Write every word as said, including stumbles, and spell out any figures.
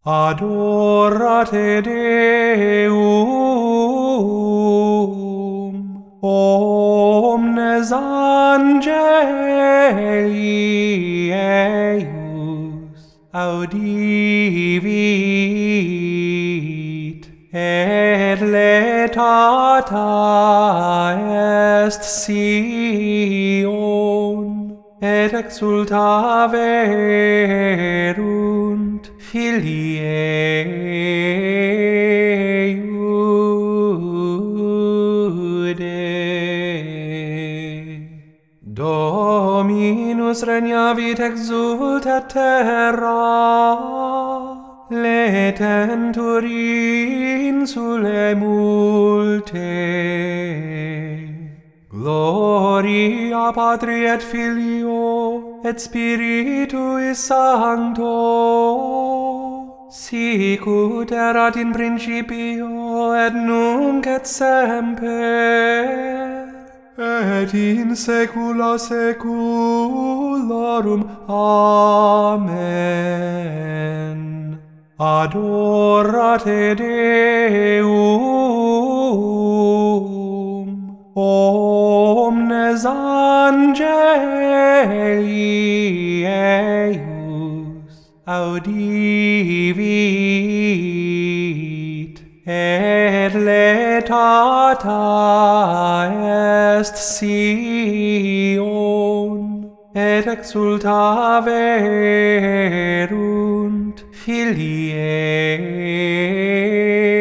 Adorate Deum, omnes angeli eius audivit, et letata est Sion, et exultaverunt filii Iudae. Dominus regnavit exultat terra, letentur insulae multe. Gloria Patri et Filio et Spiritui Sancto, sicut erat in principio et nunc et semper, et in saecula saeculorum. Amen. Adorate Deum, omnes angeli eius audivit, et letata est Sion, et exultaverunt filii